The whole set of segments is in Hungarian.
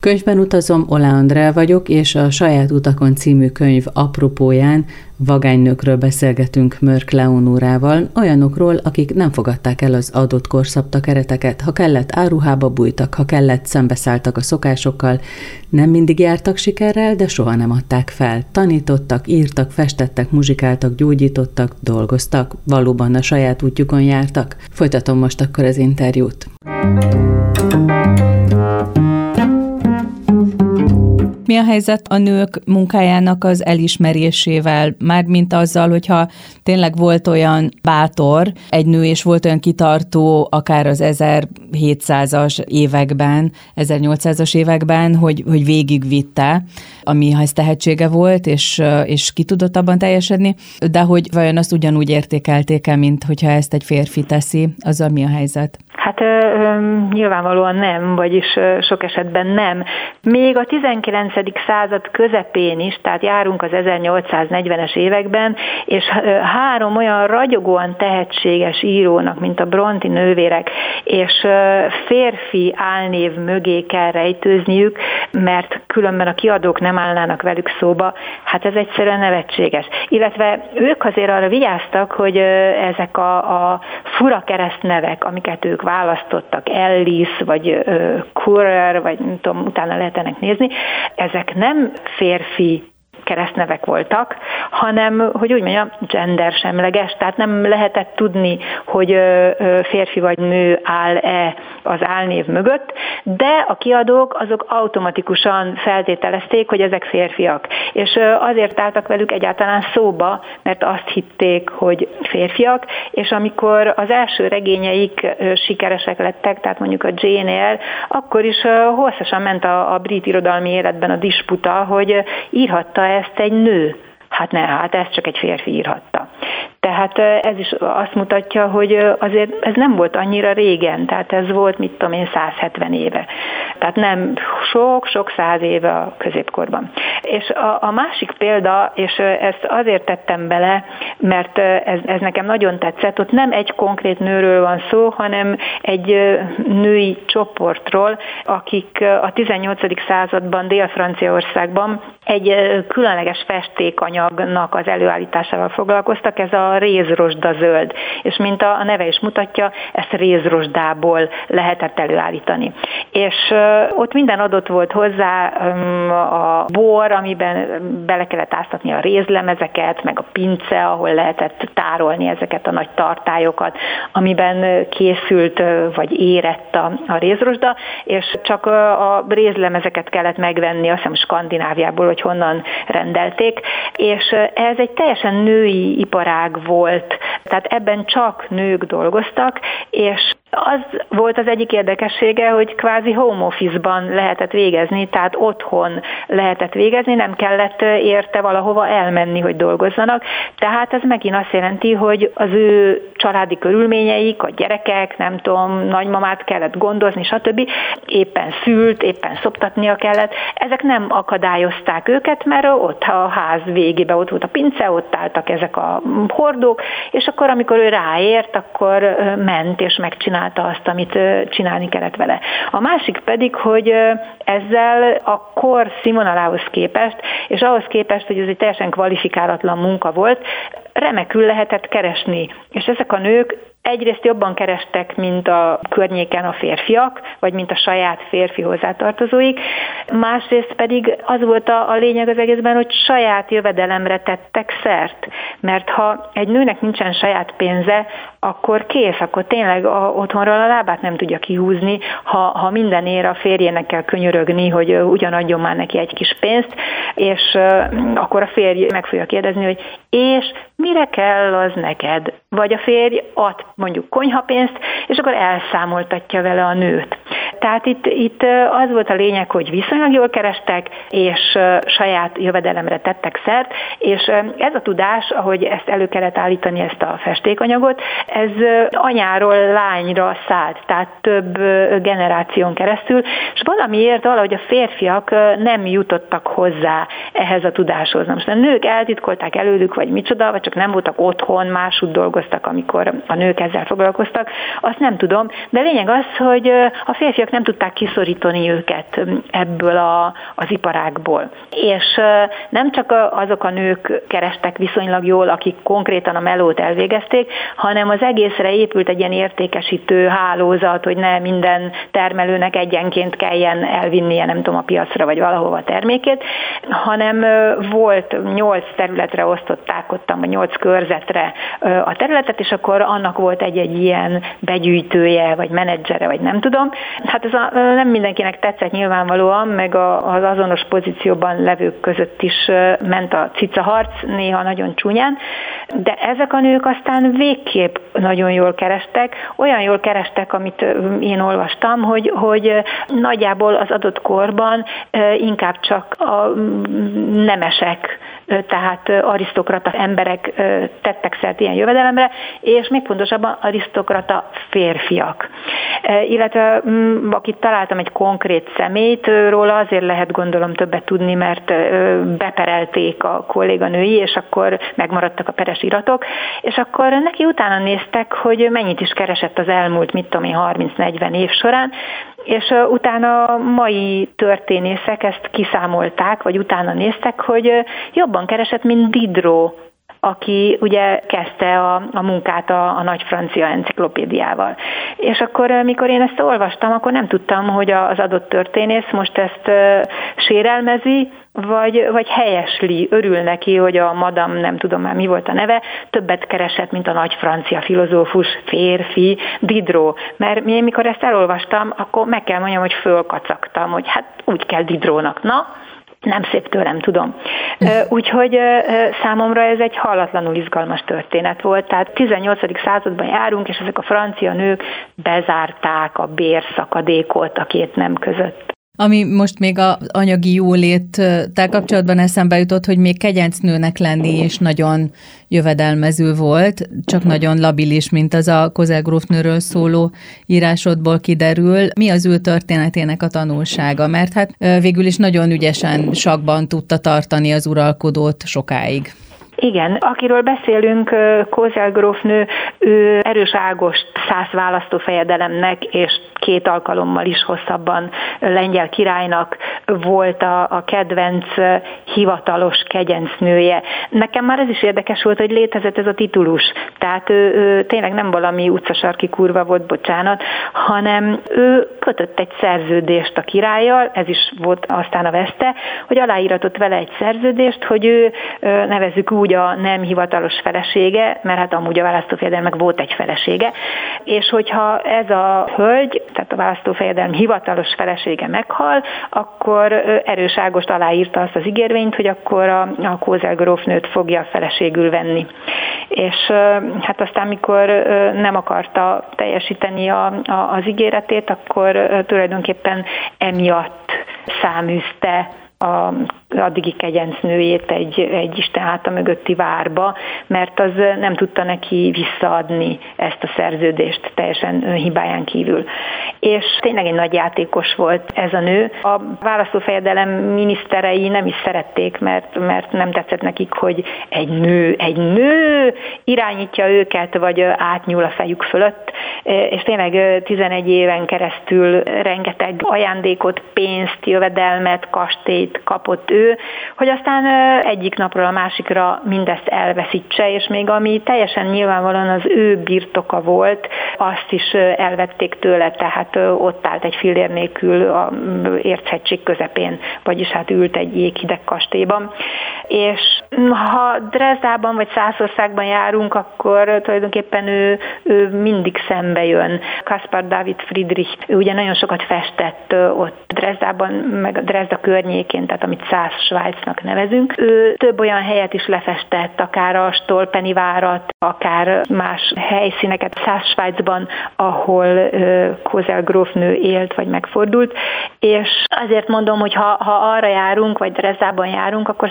Könyvben utazom, Oláh Andrea vagyok, és a Saját utakon című könyv apropóján vagánynőkről beszélgetünk Mörk Leonórával, olyanokról, akik nem fogadták el az adott kor szabta kereteket, ha kellett áruhába bújtak, ha kellett szembeszálltak a szokásokkal, nem mindig jártak sikerrel, de soha nem adták fel. Tanítottak, írtak, festettek, muzsikáltak, gyógyítottak, dolgoztak, valóban a saját útjukon jártak. Folytatom most akkor az interjút. Mi a helyzet a nők munkájának az elismerésével? Mármint azzal, hogyha tényleg volt olyan bátor egy nő, és volt olyan kitartó, akár az 1700-as években, 1800-as években, hogy végigvitte, amihez tehetsége volt, és ki tudott abban teljesedni, de hogy vajon azt ugyanúgy értékelték-e, mint hogyha ezt egy férfi teszi, azzal mi a helyzet? Hát nyilvánvalóan nem, vagyis sok esetben nem. Még a 19. század közepén is, tehát járunk az 1840-es években, és 3 olyan ragyogóan tehetséges írónak, mint a Brontë nővérek, és férfi álnév mögé kell rejtőzniük, mert különben a kiadók nem állnának velük szóba, hát ez egyszerűen nevetséges. Illetve ők azért arra vigyáztak, hogy ezek a fura keresztnevek, amiket ők választottak, Ellis, vagy Currer, vagy nem tudom, utána lehet ennek nézni, ezek nem férfi keresztnevek voltak, hanem, hogy úgy mondjam, gendersemleges, tehát nem lehetett tudni, hogy férfi vagy nő áll-e az álnév mögött, de a kiadók azok automatikusan feltételezték, hogy ezek férfiak. És azért álltak velük egyáltalán szóba, mert azt hitték, hogy férfiak, és amikor az első regényeik sikeresek lettek, tehát mondjuk a Jane Eyre, akkor is hosszasan ment a brit irodalmi életben a disputa, hogy írhatta ezt egy nő. Hát ezt csak egy férfi írhatta. Tehát ez is azt mutatja, hogy azért ez nem volt annyira régen, tehát ez volt, 170 éve. Tehát nem sok száz éve a középkorban. És a másik példa, és ezt azért tettem bele, mert ez nekem nagyon tetszett, ott nem egy konkrét nőről van szó, hanem egy női csoportról, akik a 18. században Dél-Franciaországban egy különleges festékanyagnak az előállításával foglalkoztak, ez a rézrozsda zöld, és mint a neve is mutatja, ezt rézrozsdából lehetett előállítani. És ott minden adott volt hozzá, a bor, amiben bele kellett áztatni a rézlemezeket, meg a pince, ahol lehetett tárolni ezeket a nagy tartályokat, amiben készült vagy érett a rézrozsda, és csak a rézlemezeket kellett megvenni, azt hiszem Skandináviából, hogy honnan rendelték, és ez egy teljesen női iparág volt, tehát ebben csak nők dolgoztak, és az volt az egyik érdekessége, hogy kvázi home office-ban lehetett végezni, tehát otthon lehetett végezni, nem kellett érte valahova elmenni, hogy dolgozzanak. Tehát ez megint azt jelenti, hogy az ő családi körülményeik, a gyerekek, nem tudom, nagymamát kellett gondozni, stb. Éppen szült, éppen szoptatnia kellett. Ezek nem akadályozták őket, mert ott a ház végében ott volt a pince, ott álltak ezek a hordók, és akkor, amikor ő ráért, akkor ment és megcsinálta azt, amit csinálni kellett vele. A másik pedig, hogy ezzel a kor színvonalához képest, és ahhoz képest, hogy ez egy teljesen kvalifikálatlan munka volt, remekül lehetett keresni. És ezek a nők egyrészt jobban kerestek, mint a környéken a férfiak, vagy mint a saját férfi hozzátartozóik, másrészt pedig az volt a lényeg az egészben, hogy saját jövedelemre tettek szert. Mert ha egy nőnek nincsen saját pénze, akkor kész, akkor tényleg otthonról a lábát nem tudja kihúzni, ha mindenért a férjének kell könyörögni, hogy ugyanadjon már neki egy kis pénzt, és akkor a férj meg fogja kérdezni, hogy és mire kell az neked? Vagy a férj ad mondjuk konyhapénzt, és akkor elszámoltatja vele a nőt. Tehát itt az volt a lényeg, hogy viszonylag jól kerestek, és saját jövedelemre tettek szert, és ez a tudás, ahogy ezt elő kellett állítani, ezt a festékanyagot, ez anyáról lányra szállt, tehát több generáción keresztül, és valamiért valahogy a férfiak nem jutottak hozzá ehhez a tudáshoz. Na most a nők eltitkolták előlük, vagy micsoda, vagy csak nem voltak otthon, máshogy dolgoztak, amikor a nők ezzel foglalkoztak, azt nem tudom, de lényeg az, hogy a férfiak nem tudták kiszorítani őket ebből az iparágból. És nem csak azok a nők kerestek viszonylag jól, akik konkrétan a melót elvégezték, hanem az egészre épült egy ilyen értékesítő hálózat, hogy ne minden termelőnek egyenként kelljen elvinnie, nem tudom, a piacra vagy valahova a termékét, hanem volt 8 területre osztották ottan, vagy 8 körzetre a területet, és akkor annak volt egy ilyen begyűjtője, vagy menedzsere, vagy nem tudom. Hát ez nem mindenkinek tetszett nyilvánvalóan, meg az azonos pozícióban levők között is ment a cicaharc, néha nagyon csúnyán, de ezek a nők aztán végképp nagyon jól kerestek, olyan jól kerestek, amit én olvastam, hogy nagyjából az adott korban inkább csak a nemesek, tehát arisztokrata emberek tettek szert ilyen jövedelemre, és még pontosabban arisztokrata férfiak. Illetve akit találtam egy konkrét személyt, róla azért lehet gondolom többet tudni, mert beperelték a kolléganői, és akkor megmaradtak a peres iratok, és akkor neki utána néztek, hogy mennyit is keresett az elmúlt, 30-40 év során, és utána a mai történészek ezt kiszámolták, vagy utána néztek, hogy jobban keresett, mint Diderot, aki ugye kezdte a munkát a nagy francia enciklopédiával. És akkor, mikor én ezt olvastam, akkor nem tudtam, hogy az adott történész most ezt sérelmezi, vagy helyesli, örül neki, hogy a madam, nem tudom már mi volt a neve, többet keresett, mint a nagy francia filozófus, férfi, Diderot. Mert én mikor ezt elolvastam, akkor meg kell mondjam, hogy fölkacagtam, hogy hát úgy kell Diderotnak. Na, nem szép tőlem, tudom. Úgyhogy számomra ez egy hallatlanul izgalmas történet volt. Tehát 18. században járunk, és ezek a francia nők bezárták a bérszakadékot a két nem között. Ami most még az anyagi jóléttel kapcsolatban eszembe jutott, hogy még kegyencnőnek lenni is nagyon jövedelmező volt, csak nagyon labilis, mint az a Kozelgrófnőről szóló írásodból kiderül. Mi az ő történetének a tanulsága? Mert hát végül is nagyon ügyesen sakkban tudta tartani az uralkodót sokáig. Igen, akiről beszélünk, Kozelgrófnő, ő Erős Ágost szász választófejedelemnek, és 2 alkalommal is hosszabban lengyel királynak volt a kedvenc hivatalos kegyencnője. Nekem már ez is érdekes volt, hogy létezett ez a titulus. Tehát ő tényleg nem valami utcasarki kurva volt, bocsánat, hanem ő kötött egy szerződést a királlyal, ez is volt aztán a veszte, hogy aláíratott vele egy szerződést, hogy ő, nevezzük úgy, a nem hivatalos felesége, mert hát amúgy a választófejedelmek volt egy felesége, és hogyha ez a hölgy, tehát a választófejedelem hivatalos felesége meghal, akkor Erős Ágost aláírta azt az ígérvényt, hogy akkor a Kozelgrófnőt fogja feleségül venni. És hát aztán, mikor nem akarta teljesíteni az ígéretét, akkor tulajdonképpen emiatt száműzte a addigi kegyencnőjét egy Isten háta mögötti várba, mert az nem tudta neki visszaadni ezt a szerződést teljesen önhibáján kívül. És tényleg egy nagy játékos volt ez a nő. A választófejedelem miniszterei nem is szerették, mert nem tetszett nekik, hogy egy nő irányítja őket, vagy átnyúl a fejük fölött, és tényleg 11 éven keresztül rengeteg ajándékot, pénzt, jövedelmet, kastélyt kapott ő, hogy aztán egyik napról a másikra mindezt elveszítse, és még ami teljesen nyilvánvalóan az ő birtoka volt, azt is elvették tőle, tehát ott állt egy fillér nélkül a Érchegység közepén, vagyis hát ült egy jéghideg kastélyban. És ha Dresdában vagy Szászországban járunk, akkor tulajdonképpen ő mindig szembe jön. Caspar David Friedrich, ő ugye nagyon sokat festett ott Dresdában, meg a Dresda környékén, tehát amit Szász-Svájcnak nevezünk. Ő több olyan helyet is lefestett, akár a Stolpeni várat, akár más helyszíneket Szász-Svájcban, ahol Kozelgrófnő élt vagy megfordult, és azért mondom, hogy ha arra járunk, vagy Dresdában járunk, akkor számtalan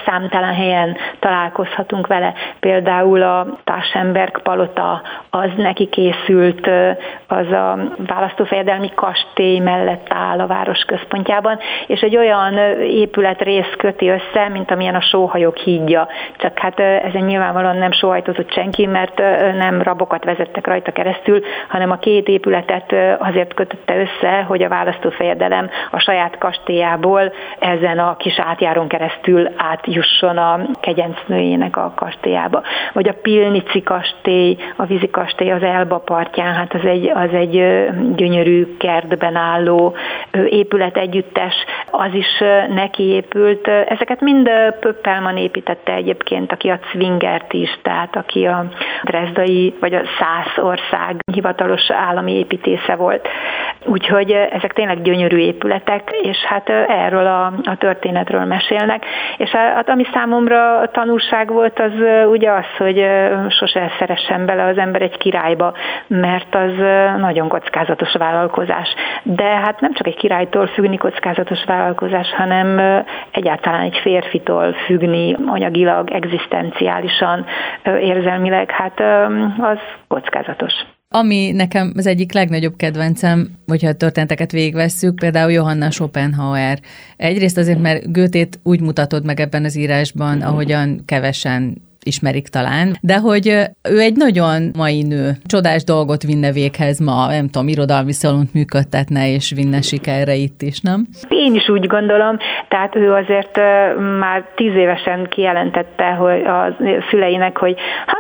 számtalan helyen találkozhatunk vele. Például a Taschenberg palota, az neki készült, az a választófejedelmi kastély mellett áll a város központjában, és egy olyan épületrész köti össze, mint amilyen a sóhajok hídja. Csak hát ezen nyilvánvalóan nem sóhajtozott senki, mert nem rabokat vezettek rajta keresztül, hanem a két épületet azért kötötte össze, hogy a választófejedelem a saját kastélyából ezen a kis átjárón keresztül átjusson a kegyencnőjének a kastélyába. Vagy a Pilnici kastély, a vízi kastély az Elba partján, hát az egy gyönyörű kertben álló épület együttes, az is neki épült. Ezeket mind Pöppelmann építette egyébként, aki a Zwingert is, tehát aki a dresdai vagy a Szászország hivatalos állami építésze volt. Úgyhogy ezek tényleg gyönyörű épületek, és hát erről a történetről mesélnek. És hát ami számomra tanulság volt, az ugye az, hogy sose szeressen bele az ember egy királyba, mert az nagyon kockázatos vállalkozás. De hát nem csak egy királytól függni kockázatos vállalkozás, hanem egyáltalán egy férfitól függni anyagilag, egzisztenciálisan, érzelmileg, hát az kockázatos. Ami nekem az egyik legnagyobb kedvencem, hogyha a történeteket végigvesszük, például Johanna Schopenhauer. Egyrészt azért, mert Goethét úgy mutatod meg ebben az írásban, ahogyan kevesen ismerik talán, de hogy ő egy nagyon mai nő. Csodás dolgot vinne véghez ma, nem tudom, irodalmi szalont működtetne és vinne sikerre itt is, nem? Én is úgy gondolom, tehát ő azért már 10 évesen kijelentette hogy a szüleinek, hogy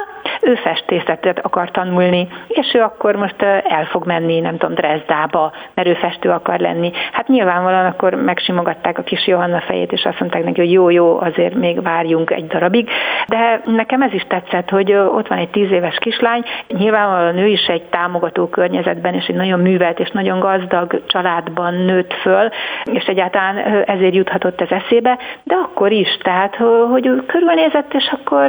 ő festészetet akar tanulni, és ő akkor most el fog menni, nem tudom, Dresdába, mert ő festő akar lenni. Hát nyilvánvalóan akkor megsimogatták a kis Johanna fejét, és azt mondták neki, hogy jó, azért még várjunk egy darabig. De nekem ez is tetszett, hogy ott van egy 10 éves kislány, nyilvánvalóan ő is egy támogató környezetben, és egy nagyon művelt és nagyon gazdag családban nőtt föl, és egyáltalán ezért juthatott ez eszébe, de akkor is, tehát, hogy ő körülnézett, és akkor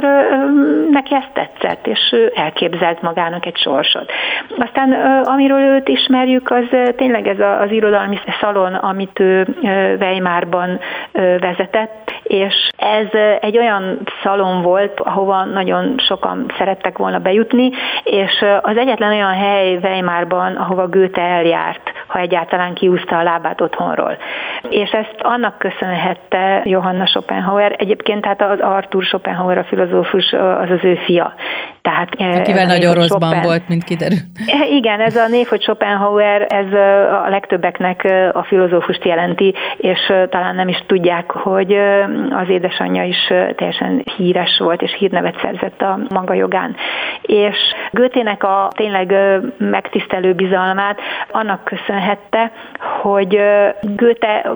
neki ezt tetszett, és ő elképzelt magának egy sorsot. Aztán amiről őt ismerjük, az tényleg ez az irodalmi szalon, amit ő Weimarban vezetett, és ez egy olyan szalon volt, ahova nagyon sokan szerettek volna bejutni, és az egyetlen olyan hely Weimarban, ahova Goethe eljárt, ha egyáltalán kiúzta a lábát otthonról. És ezt annak köszönhette Johanna Schopenhauer, egyébként hát az Arthur Schopenhauer, a filozófus, az az ő fia. Tehát, akivel nagyon rosszban volt, mint kiderül. Igen, ez a név, hogy Schopenhauer, ez a legtöbbeknek a filozófust jelenti, és talán nem is tudják, hogy az édesanyja is teljesen híres volt, és hírnevet szerzett a maga jogán. És Goethének a tényleg megtisztelő bizalmát annak köszönhette, hogy Goethe,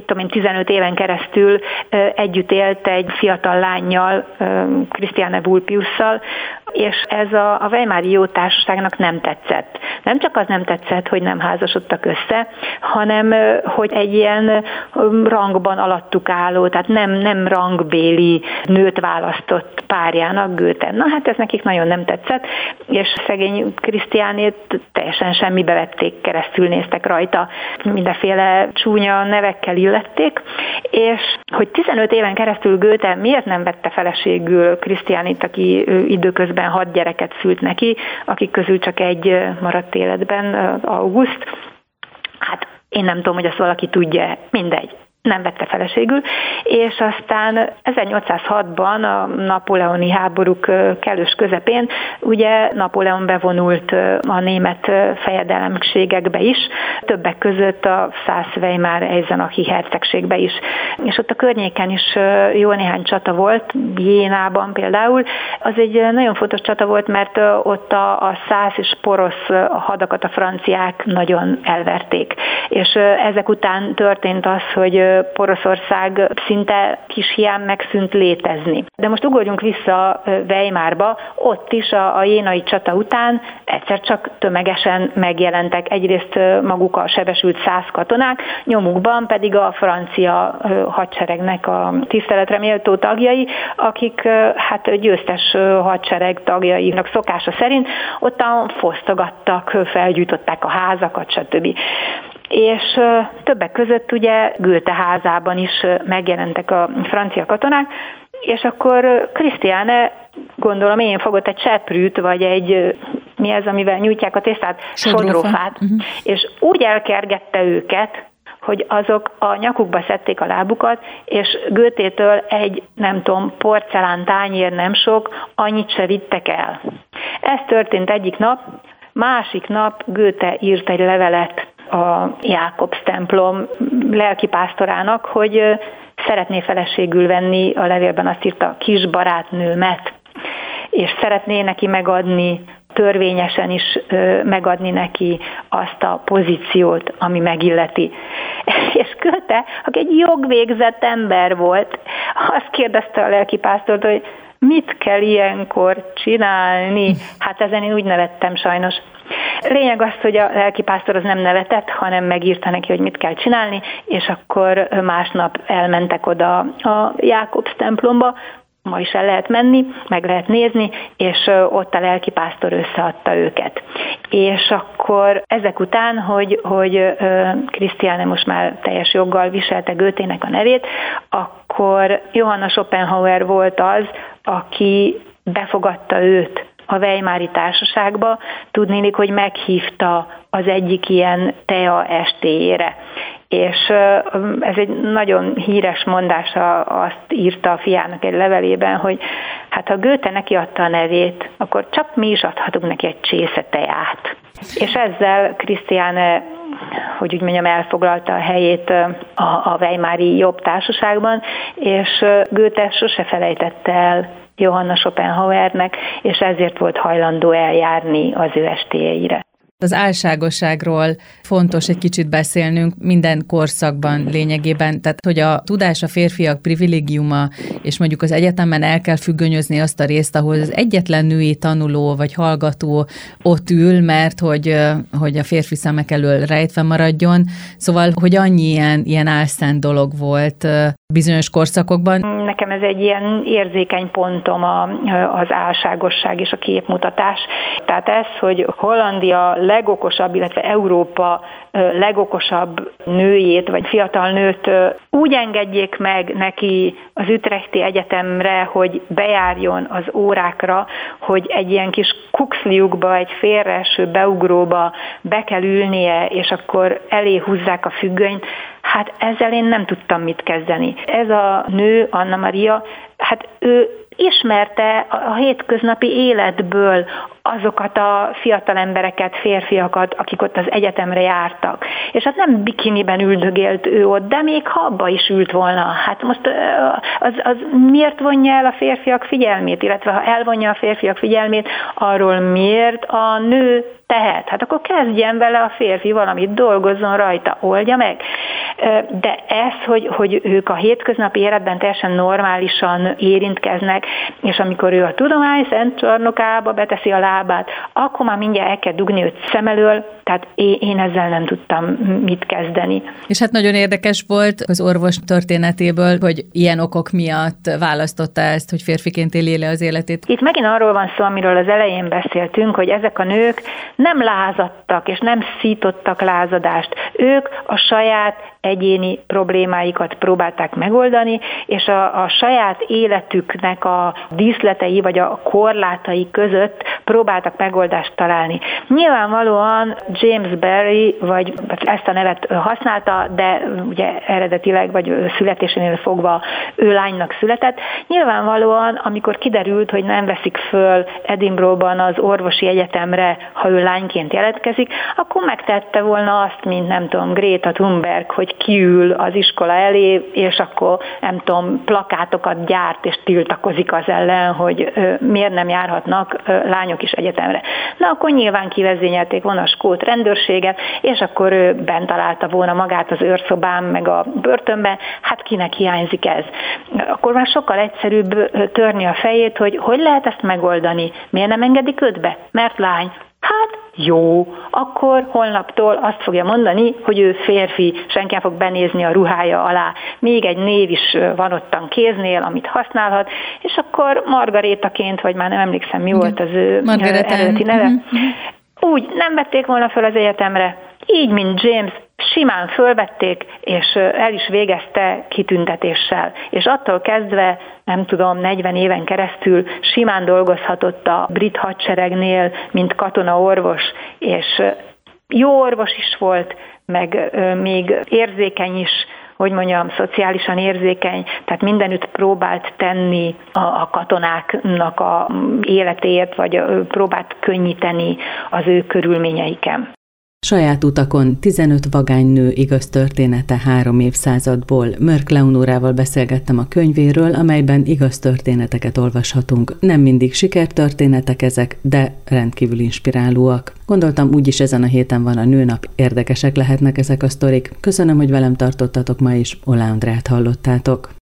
15 éven keresztül együtt élt egy fiatal lánnyal, Christiane Vulpiusszal, és ez a Weimari Jó Társaságnak nem tetszett. Nem csak az nem tetszett, hogy nem házasodtak össze, hanem hogy egy ilyen rangban alattuk álló, tehát nem rangbéli nőt választott párjának Goethe. Na hát ez nekik nagyon nem tetszett, és szegény Krisztiánét teljesen semmibe vették, keresztül néztek rajta, mindenféle csúnya nevekkel illették, és hogy 15 éven keresztül Goethe miért nem vette feleségül Krisztiánét, aki időközben 6 gyereket szült neki, akik közül csak egy maradt életben, August. Hát én nem tudom, hogy azt valaki tudja, mindegy. Nem vette feleségül, és aztán 1806-ban a napóleoni háborúk kellős közepén ugye Napóleon bevonult a német fejedelemségekbe is, többek között a Szász-Weimar-Eisenachi hercegségbe is. És ott a környéken is jó néhány csata volt, Jénában például. Az egy nagyon fontos csata volt, mert ott a szász és porosz hadakat a franciák nagyon elverték. És ezek után történt az, hogy Poroszország szinte kis hián megszűnt létezni. De most ugorjunk vissza Weimarba, ott is a jénai csata után egyszer csak tömegesen megjelentek egyrészt maguk a sebesült szász katonák, nyomukban pedig a francia hadseregnek a tiszteletre méltó tagjai, akik hát győztes hadsereg tagjainak szokása szerint ottan fosztogattak, felgyújtották a házakat, stb. És többek között ugye Goethe házában is megjelentek a francia katonák, És akkor Krisztiáne, gondolom én, fogott egy cseprűt, vagy egy, mi ez, amivel nyújtják a tésztát? Sodrófát. És úgy elkergette őket, hogy azok a nyakukba szedték a lábukat, és Goethétől egy, nem tudom, porcelán tányér nem sok, annyit se vittek el. Ez történt egyik nap, másik nap Goethe írt egy levelet a Jákobs templom lelkipásztorának, hogy szeretné feleségül venni, a levélben azt írta, kis barátnőmet, és szeretné neki megadni, törvényesen is megadni neki azt a pozíciót, ami megilleti. És Goethe, aki egy jogvégzett ember volt, azt kérdezte a lelkipásztort, hogy mit kell ilyenkor csinálni? Hát ezen én úgy nevettem sajnos. Lényeg az, hogy a lelkipásztor az nem nevetett, hanem megírta neki, hogy mit kell csinálni, és akkor másnap elmentek oda a Jákobs templomba, ma is el lehet menni, meg lehet nézni, és ott a lelkipásztor összeadta őket. És akkor ezek után, hogy Krisztiáne most már teljes joggal viselte Goethének a nevét, akkor Johanna Schopenhauer volt az, aki befogadta őt a Weimari társaságba, tudnélik, hogy meghívta az egyik ilyen tea estéjére. És ez egy nagyon híres mondása, azt írta a fiának egy levelében, hogy hát ha Goethe neki adta a nevét, akkor csak mi is adhatunk neki egy csésze teát. És ezzel Krisztiáne, hogy úgy mondjam, elfoglalta a helyét a Weimari jobb társaságban, és Goethe sose felejtette el Johanna Schopenhauernek, és ezért volt hajlandó eljárni az ő estéjeire. Az álságosságról fontos egy kicsit beszélnünk minden korszakban lényegében, tehát hogy a tudás a férfiak privilégiuma, és mondjuk az egyetemen el kell függönyözni azt a részt, ahol az egyetlen női tanuló vagy hallgató ott ül, mert hogy a férfi szemek elől rejtve maradjon. Szóval, hogy annyi ilyen álszent dolog volt bizonyos korszakokban. Nekem ez egy ilyen érzékeny pontom az álságosság és a képmutatás. Tehát ez, hogy Hollandia legokosabb, illetve Európa legokosabb nőjét, vagy fiatal nőt úgy engedjék meg neki az Utrechti Egyetemre, hogy bejárjon az órákra, hogy egy ilyen kis kuxliukba, egy félreeső beugróba be kell ülnie, és akkor elé húzzák a függönyt. Hát ezzel én nem tudtam mit kezdeni. Ez a nő, Anna Maria, hát ő ismerte a hétköznapi életből azokat a fiatal embereket, férfiakat, akik ott az egyetemre jártak. És hát nem bikiniben üldögélt ő ott, de még ha abba is ült volna. Hát most az miért vonja el a férfiak figyelmét, illetve ha elvonja a férfiak figyelmét, arról miért a nő tehet? Hát akkor kezdjen vele a férfi valamit, dolgozzon rajta, oldja meg. De ez, hogy ők a hétköznapi életben teljesen normálisan érintkeznek, és amikor ő a tudomány szent csarnokába beteszi a lábát, akkor már mindjárt el kell dugni őt szem elől, tehát én ezzel nem tudtam mit kezdeni. És hát nagyon érdekes volt az orvos történetéből, hogy ilyen okok miatt választotta ezt, hogy férfiként éli le az életét. Itt megint arról van szó, amiről az elején beszéltünk, hogy ezek a nők nem lázadtak, és nem szítottak lázadást. Ők a saját egyéni problémáikat próbálták megoldani, és a saját életüknek a díszletei vagy a korlátai között próbáltak megoldást találni. Nyilvánvalóan James Barrie, vagy ezt a nevet használta, de ugye eredetileg, vagy születésénél fogva ő lánynak született. Nyilvánvalóan, amikor kiderült, hogy nem veszik föl Edinburghban az orvosi egyetemre, ha ő lányként jelentkezik, akkor megtette volna azt, mint nem tudom, Greta Thunberg, hogy kiül az iskola elé, és akkor nem tudom, plakátokat gyárt és tiltakozik az ellen, hogy miért nem járhatnak lányok is egyetemre. Na akkor nyilván kivezényelték volna a skót rendőrséget, és akkor ő bent találta volna magát az őrszobán, meg a börtönben, hát kinek hiányzik ez. Akkor már sokkal egyszerűbb törni a fejét, hogy lehet ezt megoldani, miért nem engedik őt be, mert lány. Hát jó, akkor holnaptól azt fogja mondani, hogy ő férfi, senki nem fog benézni a ruhája alá. Még egy név is van ottan kéznél, amit használhat, és akkor Margarétaként, vagy már nem emlékszem, mi volt az ő eredeti neve, úgy nem vették volna fel az egyetemre, így, mint James, simán fölvették, és el is végezte kitüntetéssel. És attól kezdve, 40 éven keresztül simán dolgozhatott a brit hadseregnél, mint katonaorvos, és jó orvos is volt, meg még érzékeny is, szociálisan érzékeny, tehát mindenütt próbált tenni a katonáknak a életéért, vagy próbált könnyíteni az ő körülményeiken. Saját utakon 15 vagánynő igaz története 3 évszázadból. Mörk Leonórával beszélgettem a könyvéről, amelyben igaz történeteket olvashatunk. Nem mindig sikertörténetek ezek, de rendkívül inspirálóak. Gondoltam, úgyis ezen a héten van a nőnap, érdekesek lehetnek ezek a sztorik. Köszönöm, hogy velem tartottatok ma is, Oláh Andrát hallottátok.